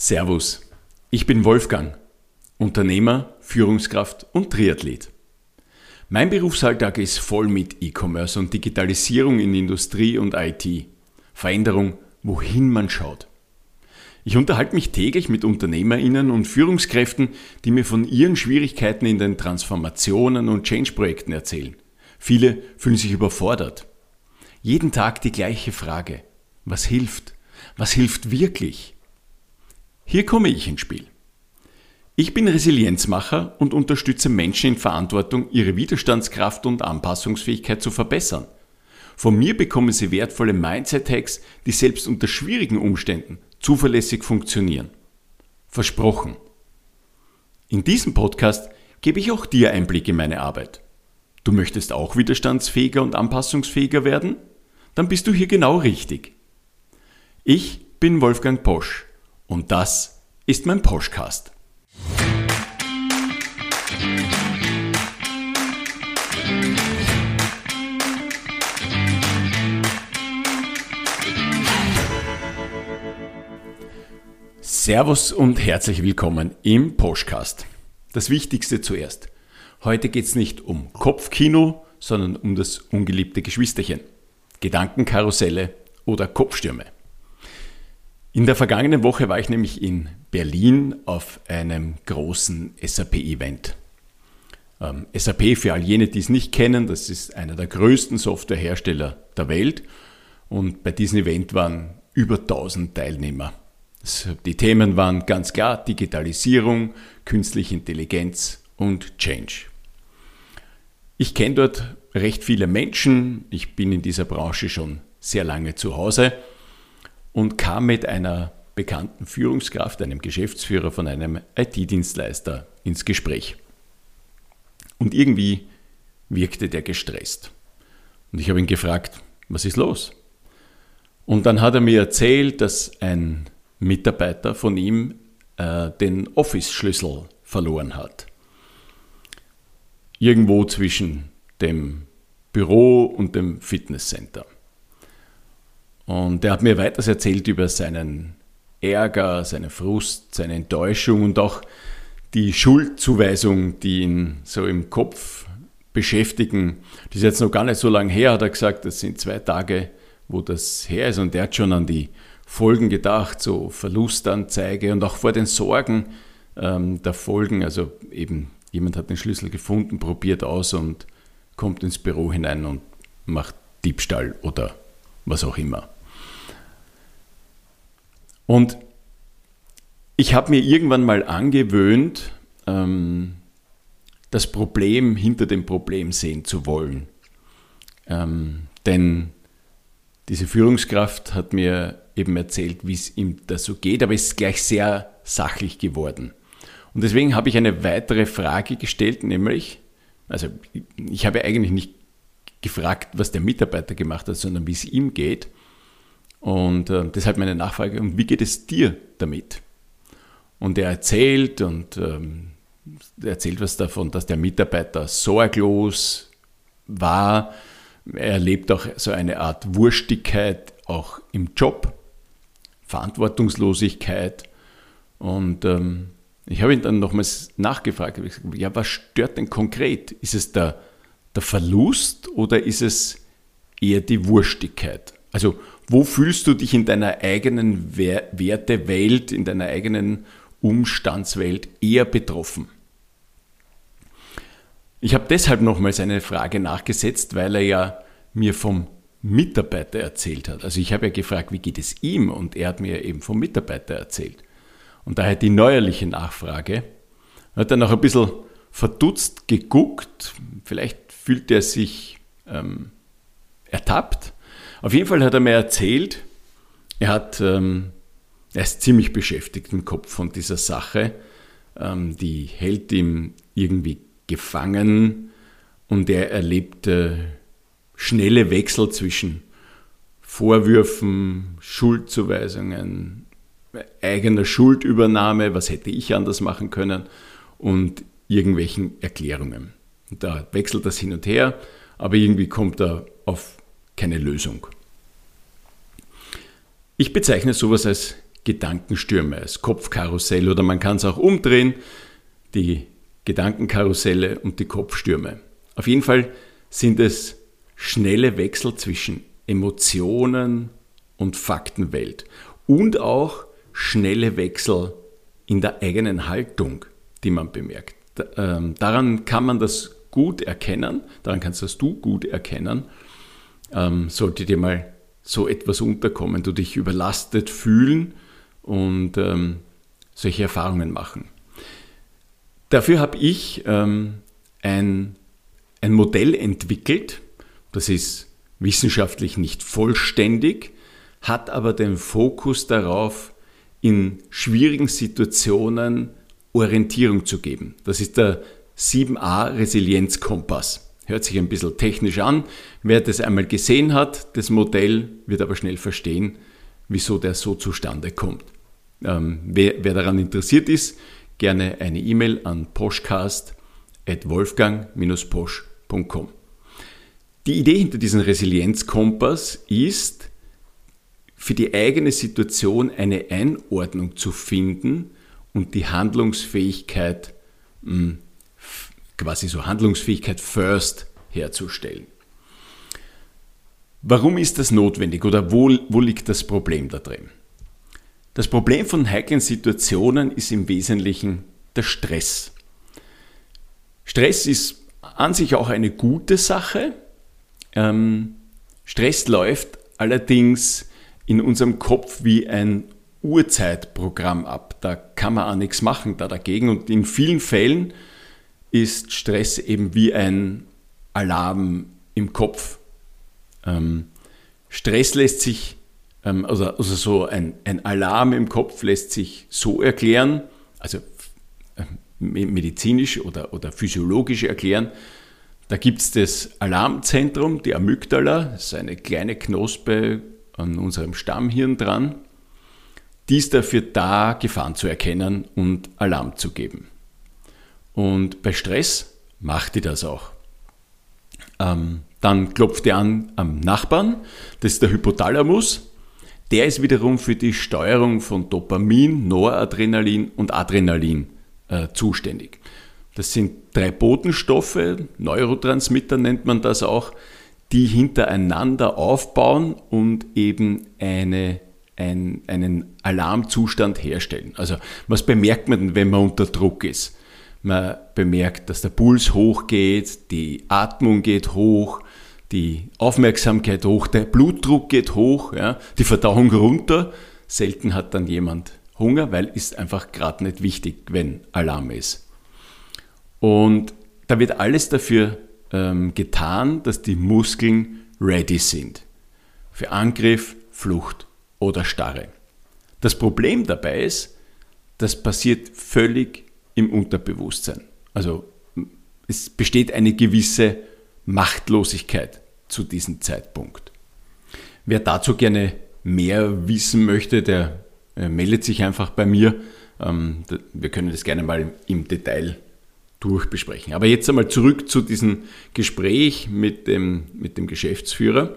Servus, ich bin Wolfgang, Unternehmer, Führungskraft und Triathlet. Mein Berufsalltag ist voll mit E-Commerce und Digitalisierung in Industrie und IT. Veränderung, wohin man schaut. Ich unterhalte mich täglich mit UnternehmerInnen und Führungskräften, die mir von ihren Schwierigkeiten in den Transformationen und Change-Projekten erzählen. Viele fühlen sich überfordert. Jeden Tag die gleiche Frage. Was hilft? Was hilft wirklich? Hier komme ich ins Spiel. Ich bin Resilienzmacher und unterstütze Menschen in Verantwortung, ihre Widerstandskraft und Anpassungsfähigkeit zu verbessern. Von mir bekommen sie wertvolle Mindset-Hacks, die selbst unter schwierigen Umständen zuverlässig funktionieren. Versprochen. In diesem Podcast gebe ich auch dir Einblick in meine Arbeit. Du möchtest auch widerstandsfähiger und anpassungsfähiger werden? Dann bist du hier genau richtig. Ich bin Wolfgang Posch und das ist mein Poschcast. Servus und herzlich willkommen im Poschcast. Das Wichtigste zuerst. Heute geht es nicht um Kopfkino, sondern um das ungeliebte Geschwisterchen. Gedankenkarusselle oder Kopfstürme. In der vergangenen Woche war ich nämlich in Berlin auf einem großen SAP-Event. SAP, für all jene, die es nicht kennen, das ist einer der größten Softwarehersteller der Welt. Und bei diesem Event waren über 1000 Teilnehmer. Die Themen waren ganz klar Digitalisierung, künstliche Intelligenz und Change. Ich kenne dort recht viele Menschen, ich bin in dieser Branche schon sehr lange zu Hause und kam mit einer bekannten Führungskraft, einem Geschäftsführer von einem IT-Dienstleister ins Gespräch. Und irgendwie wirkte der gestresst. Und ich habe ihn gefragt, was ist los? Und dann hat er mir erzählt, dass ein Mitarbeiter von ihm den Office-Schlüssel verloren hat. Irgendwo zwischen dem Büro und dem Fitnesscenter. Und er hat mir weiters erzählt über seinen Ärger, seine Frust, seine Enttäuschung und auch die Schuldzuweisung, die ihn so im Kopf beschäftigen. Das ist jetzt noch gar nicht so lange her, hat er gesagt, das sind 2 Tage, wo das her ist. Und er hat schon an die Folgen gedacht, so Verlustanzeige und auch vor den Sorgen der Folgen. Also eben, jemand hat den Schlüssel gefunden, probiert aus und kommt ins Büro hinein und macht Diebstahl oder was auch immer. Und ich habe mir irgendwann mal angewöhnt, das Problem hinter dem Problem sehen zu wollen. Denn diese Führungskraft hat mir eben erzählt, wie es ihm da so geht, aber es ist gleich sehr sachlich geworden. Und deswegen habe ich eine weitere Frage gestellt, nämlich, also ich habe eigentlich nicht gefragt, was der Mitarbeiter gemacht hat, sondern wie es ihm geht. Und deshalb meine Nachfrage, und wie geht es dir damit? Und er erzählt was davon, dass der Mitarbeiter sorglos war. Er erlebt auch so eine Art Wurstigkeit auch im Job, Verantwortungslosigkeit. Und ich habe ihn dann nochmals nachgefragt, habe gesagt, ja, was stört denn konkret? Ist es der Verlust oder ist es eher die Wurstigkeit? Also wo fühlst du dich in deiner eigenen Wertewelt, in deiner eigenen Umstandswelt eher betroffen? Ich habe deshalb nochmals eine Frage nachgesetzt, weil er ja mir vom Mitarbeiter erzählt hat. Also ich habe ja gefragt, wie geht es ihm? Und er hat mir eben vom Mitarbeiter erzählt. Und daher die neuerliche Nachfrage. Er hat dann auch ein bisschen verdutzt geguckt. Vielleicht fühlt er sich ertappt. Auf jeden Fall hat er mir erzählt, er ist ziemlich beschäftigt im Kopf von dieser Sache. Die hält ihm irgendwie gefangen und er erlebt schnelle Wechsel zwischen Vorwürfen, Schuldzuweisungen, eigener Schuldübernahme, was hätte ich anders machen können, und irgendwelchen Erklärungen. Und da wechselt das hin und her, aber irgendwie kommt er auf keine Lösung. Ich bezeichne sowas als Gedankenstürme, das Kopfkarussell, oder man kann es auch umdrehen, die Gedankenkarusselle und die Kopfstürme. Auf jeden Fall sind es schnelle Wechsel zwischen Emotionen und Faktenwelt und auch schnelle Wechsel in der eigenen Haltung, die man bemerkt. Daran kann man das gut erkennen, daran kannst das du gut erkennen, sollte dir mal so etwas unterkommen, du dich überlastet fühlen und solche Erfahrungen machen. Dafür habe ich ein Modell entwickelt, das ist wissenschaftlich nicht vollständig, hat aber den Fokus darauf, in schwierigen Situationen Orientierung zu geben. Das ist der 7a Resilienzkompass. Hört sich ein bisschen technisch an. Wer das einmal gesehen hat, das Modell, wird aber schnell verstehen, wieso der so zustande kommt. Wer daran interessiert ist, gerne eine E-Mail an poschcast@wolfgang-posch.com. Die Idee hinter diesem Resilienzkompass ist, für die eigene Situation eine Einordnung zu finden und die Handlungsfähigkeit, quasi so Handlungsfähigkeit first herzustellen. Warum ist das notwendig oder wo liegt das Problem da drin? Das Problem von heiklen Situationen ist im Wesentlichen der Stress. Stress ist an sich auch eine gute Sache. Stress läuft allerdings in unserem Kopf wie ein Urzeitprogramm ab. Da kann man auch nichts machen dagegen. Und in vielen Fällen ist Stress eben wie ein Alarm im Kopf. Stress lässt sich, also so ein Alarm im Kopf lässt sich so erklären, also medizinisch oder physiologisch erklären. Da gibt es das Alarmzentrum, die Amygdala, das ist eine kleine Knospe an unserem Stammhirn dran. Die ist dafür da, Gefahren zu erkennen und Alarm zu geben. Und bei Stress macht die das auch. Dann klopft die an am Nachbarn, das ist der Hypothalamus. Der ist wiederum für die Steuerung von Dopamin, Noradrenalin und Adrenalin zuständig. Das sind 3 Botenstoffe, Neurotransmitter nennt man das auch, die hintereinander aufbauen und eben einen Alarmzustand herstellen. Also was bemerkt man denn, wenn man unter Druck ist? Man bemerkt, dass der Puls hochgeht, die Atmung geht hoch, die Aufmerksamkeit hoch, der Blutdruck geht hoch, ja, die Verdauung runter. Selten hat dann jemand Hunger, weil ist einfach gerade nicht wichtig, wenn Alarm ist. Und da wird alles dafür getan, dass die Muskeln ready sind für Angriff, Flucht oder Starre. Das Problem dabei ist, das passiert völlig im Unterbewusstsein. Also es besteht eine gewisse Machtlosigkeit zu diesem Zeitpunkt. Wer dazu gerne mehr wissen möchte, der meldet sich einfach bei mir. Wir können das gerne mal im Detail durchbesprechen. Aber jetzt einmal zurück zu diesem Gespräch mit dem Geschäftsführer,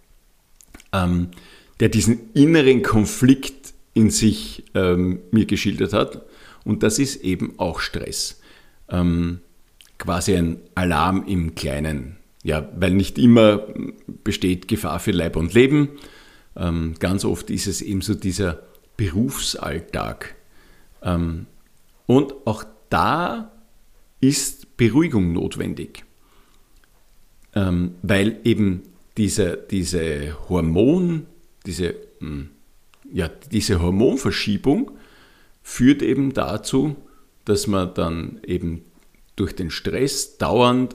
der diesen inneren Konflikt in sich mir geschildert hat. Und das ist eben auch Stress. Quasi ein Alarm im Kleinen. Ja, weil nicht immer besteht Gefahr für Leib und Leben. Ganz oft ist es eben so dieser Berufsalltag. Und auch da ist Beruhigung notwendig. Weil eben diese Hormonverschiebung führt eben dazu, dass man dann eben durch den Stress dauernd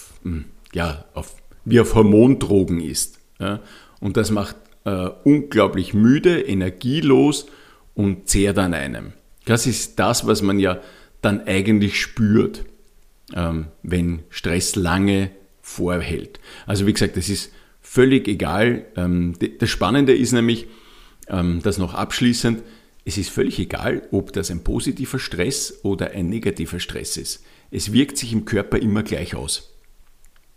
wie auf Hormondrogen ist. Ja? Und das macht unglaublich müde, energielos und zehrt an einem. Das ist das, was man ja dann eigentlich spürt, wenn Stress lange vorhält. Also wie gesagt, das ist völlig egal. Das Spannende ist nämlich, das noch abschließend, es ist völlig egal, ob das ein positiver Stress oder ein negativer Stress ist. Es wirkt sich im Körper immer gleich aus.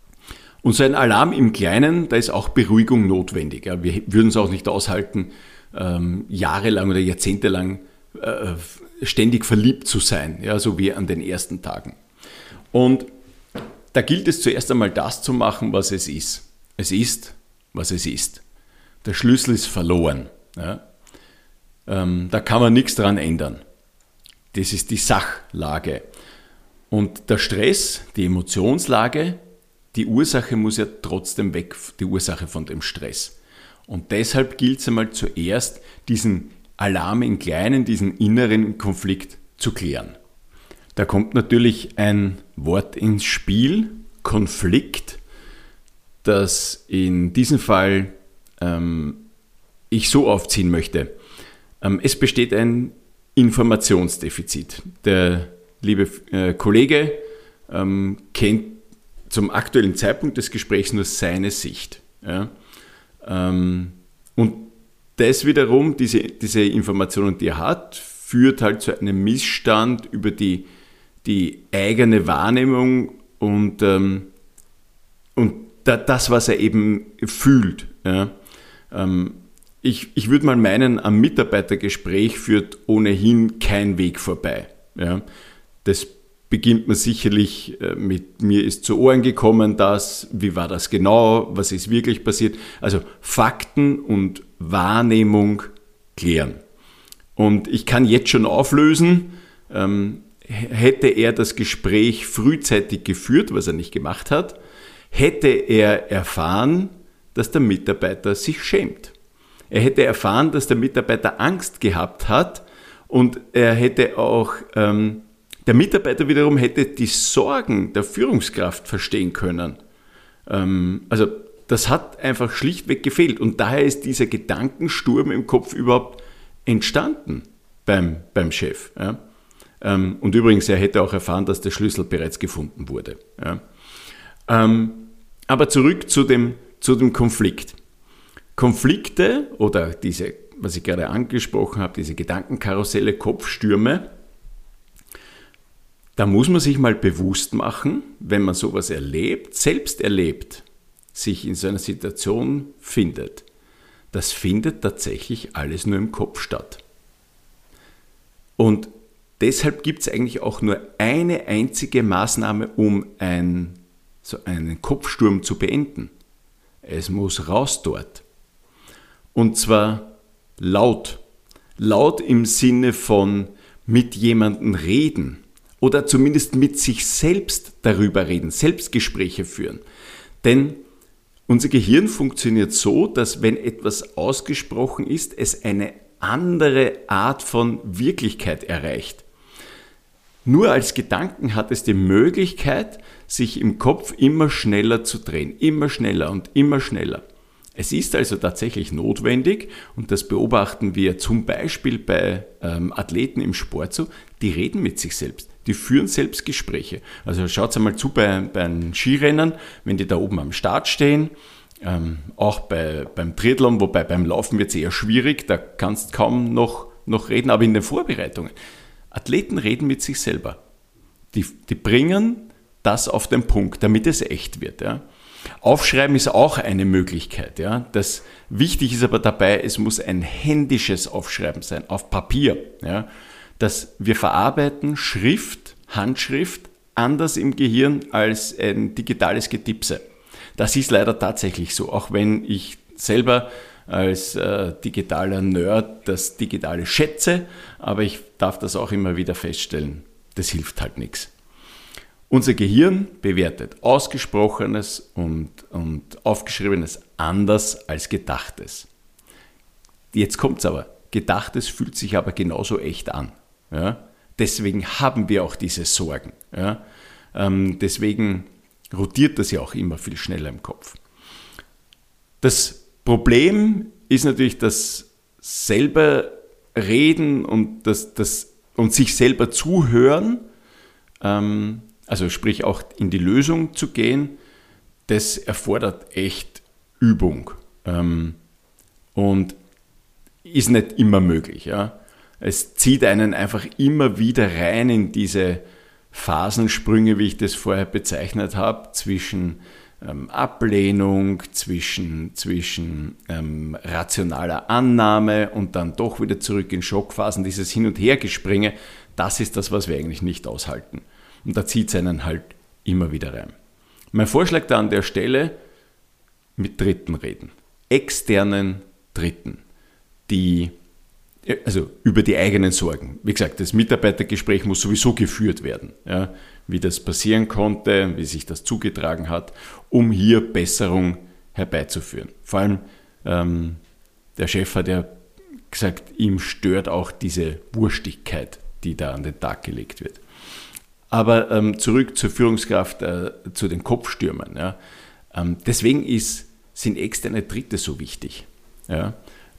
Und so ein Alarm im Kleinen, da ist auch Beruhigung notwendig. Ja, wir würden es auch nicht aushalten, jahrelang oder jahrzehntelang ständig verliebt zu sein, ja, so wie an den ersten Tagen. Und da gilt es zuerst einmal das zu machen, was es ist. Es ist, was es ist. Der Schlüssel ist verloren. Ja. Da kann man nichts dran ändern. Das ist die Sachlage. Und der Stress, die Emotionslage, die Ursache muss ja trotzdem weg, die Ursache von dem Stress. Und deshalb gilt es einmal zuerst, diesen Alarm im Kleinen, diesen inneren Konflikt zu klären. Da kommt natürlich ein Wort ins Spiel, Konflikt, das in diesem Fall ich so aufziehen möchte. Es besteht ein Informationsdefizit. Der liebe Kollege kennt zum aktuellen Zeitpunkt des Gesprächs nur seine Sicht. Ja? Und das wiederum, diese Informationen, die er hat, führt halt zu einem Missstand über die eigene Wahrnehmung und das, was er eben fühlt. Ja? Ich würde mal meinen, am Mitarbeitergespräch führt ohnehin kein Weg vorbei. Ja? Das beginnt man sicherlich mit, mir ist zu Ohren gekommen, wie war das genau, was ist wirklich passiert. Also Fakten und Wahrnehmung klären. Und ich kann jetzt schon auflösen, hätte er das Gespräch frühzeitig geführt, was er nicht gemacht hat, hätte er erfahren, dass der Mitarbeiter sich schämt. Er hätte erfahren, dass der Mitarbeiter Angst gehabt hat und er hätte auch, der Mitarbeiter wiederum hätte die Sorgen der Führungskraft verstehen können. Also das hat einfach schlichtweg gefehlt und daher ist dieser Gedankensturm im Kopf überhaupt entstanden beim Chef. Ja. Und übrigens, er hätte auch erfahren, dass der Schlüssel bereits gefunden wurde. Ja. Aber zurück zu dem Konflikt. Konflikte oder diese, was ich gerade angesprochen habe, diese Gedankenkarusselle, Kopfstürme, da muss man sich mal bewusst machen, wenn man sowas erlebt, selbst erlebt, sich in so einer Situation findet. Das findet tatsächlich alles nur im Kopf statt. Und deshalb gibt es eigentlich auch nur eine einzige Maßnahme, um so einen Kopfsturm zu beenden. Es muss raus dort. Und zwar laut. Laut im Sinne von mit jemandem reden oder zumindest mit sich selbst darüber reden, Selbstgespräche führen. Denn unser Gehirn funktioniert so, dass wenn etwas ausgesprochen ist, es eine andere Art von Wirklichkeit erreicht. Nur als Gedanken hat es die Möglichkeit, sich im Kopf immer schneller zu drehen, immer schneller und immer schneller. Es ist also tatsächlich notwendig, und das beobachten wir zum Beispiel bei Athleten im Sport so, die reden mit sich selbst, die führen Selbstgespräche. Also schaut einmal zu bei den Skirennen, wenn die da oben am Start stehen, auch beim Triathlon, wobei beim Laufen wird es eher schwierig, da kannst du kaum noch reden, aber in den Vorbereitungen. Athleten reden mit sich selber. Die bringen das auf den Punkt, damit es echt wird. Ja. Aufschreiben ist auch eine Möglichkeit. Ja. Das wichtig ist aber dabei, es muss ein händisches Aufschreiben sein, auf Papier. Ja. Dass wir verarbeiten Schrift, Handschrift anders im Gehirn als ein digitales Getipse. Das ist leider tatsächlich so, auch wenn ich selber als digitaler Nerd das Digitale schätze, aber ich darf das auch immer wieder feststellen, das hilft halt nichts. Unser Gehirn bewertet Ausgesprochenes und Aufgeschriebenes anders als Gedachtes. Jetzt kommt's aber, Gedachtes fühlt sich aber genauso echt an. Ja? Deswegen haben wir auch diese Sorgen. Ja? Deswegen rotiert das ja auch immer viel schneller im Kopf. Das Problem ist natürlich das selber Reden und sich selber zuhören, also sprich auch in die Lösung zu gehen, das erfordert echt Übung und ist nicht immer möglich. Ja. Es zieht einen einfach immer wieder rein in diese Phasensprünge, wie ich das vorher bezeichnet habe, zwischen Ablehnung, zwischen rationaler Annahme und dann doch wieder zurück in Schockphasen, dieses Hin- und Hergespringe, das ist das, was wir eigentlich nicht aushalten. Und da zieht es einen halt immer wieder rein. Mein Vorschlag da an der Stelle, mit Dritten reden. Externen Dritten, also über die eigenen Sorgen. Wie gesagt, das Mitarbeitergespräch muss sowieso geführt werden, ja, wie das passieren konnte, wie sich das zugetragen hat, um hier Besserung herbeizuführen. Vor allem der Chef hat ja gesagt, ihm stört auch diese Wurstigkeit, die da an den Tag gelegt wird. Aber zurück zur Führungskraft, zu den Kopfstürmern. Ja. Deswegen sind externe Dritte so wichtig. Ja.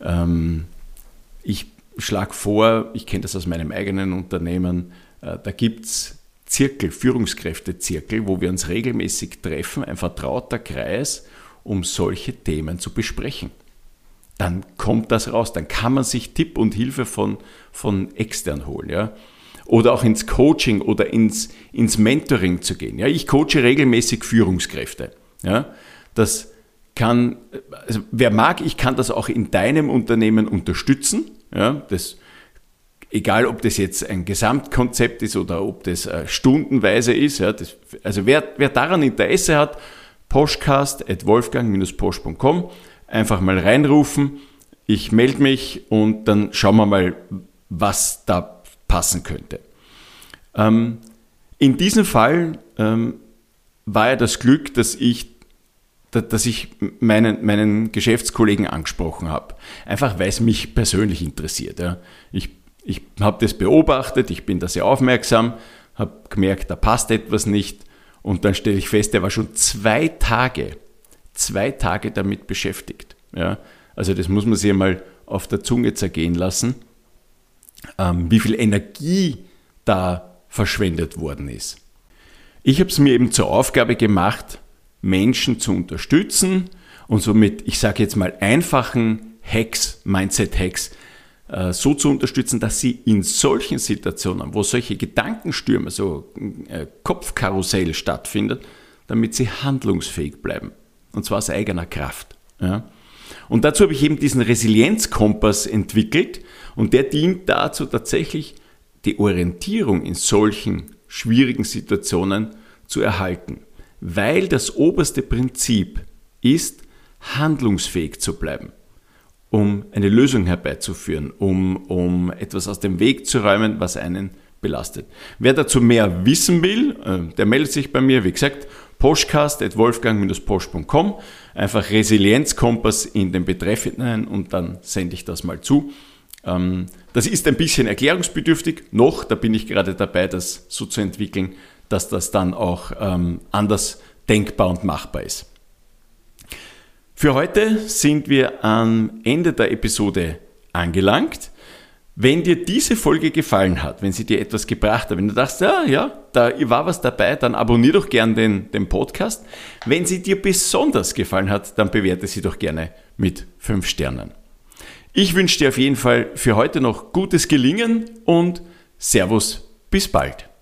Ich schlage vor, ich kenne das aus meinem eigenen Unternehmen, da gibt es Führungskräftezirkel, wo wir uns regelmäßig treffen, ein vertrauter Kreis, um solche Themen zu besprechen. Dann kommt das raus, dann kann man sich Tipp und Hilfe von extern holen. Ja? Oder auch ins Coaching oder ins Mentoring zu gehen. Ja? Ich coache regelmäßig Führungskräfte. Ja? Das kann, also wer mag, ich kann das auch in deinem Unternehmen unterstützen. Ja? Egal, ob das jetzt ein Gesamtkonzept ist oder ob das stundenweise ist. Ja? Also wer daran Interesse hat, poschcast@wolfgang-posch.com, einfach mal reinrufen, ich melde mich und dann schauen wir mal, was da passen könnte. In diesem Fall war ja das Glück, dass ich meinen Geschäftskollegen angesprochen habe. Einfach, weil es mich persönlich interessiert. Ja. Ich habe das beobachtet, ich bin da sehr aufmerksam, habe gemerkt, da passt etwas nicht und dann stelle ich fest, er war schon 2 Tage damit beschäftigt. Ja. Also das muss man sich einmal auf der Zunge zergehen lassen, wie viel Energie da verschwendet worden ist. Ich habe es mir eben zur Aufgabe gemacht, Menschen zu unterstützen und somit, ich sage jetzt mal, einfachen Hacks, Mindset-Hacks, so zu unterstützen, dass sie in solchen Situationen, wo solche Gedankenstürme, so Kopfkarussell stattfindet, damit sie handlungsfähig bleiben. Und zwar aus eigener Kraft. Ja. Und dazu habe ich eben diesen Resilienzkompass entwickelt und der dient dazu, tatsächlich die Orientierung in solchen schwierigen Situationen zu erhalten. Weil das oberste Prinzip ist, handlungsfähig zu bleiben, um eine Lösung herbeizuführen, um etwas aus dem Weg zu räumen, was einen belastet. Wer dazu mehr wissen will, der meldet sich bei mir, wie gesagt, poschcast@wolfgang-posch.com, einfach Resilienzkompass in den Betreff hinein und dann sende ich das mal zu. Das ist ein bisschen erklärungsbedürftig, da bin ich gerade dabei, das so zu entwickeln, dass das dann auch anders denkbar und machbar ist. Für heute sind wir am Ende der Episode angelangt. Wenn dir diese Folge gefallen hat, wenn sie dir etwas gebracht hat, wenn du dachtest, ja, da war was dabei, dann abonniere doch gern den Podcast. Wenn sie dir besonders gefallen hat, dann bewerte sie doch gerne mit 5 Sternen. Ich wünsche dir auf jeden Fall für heute noch gutes Gelingen und Servus, bis bald.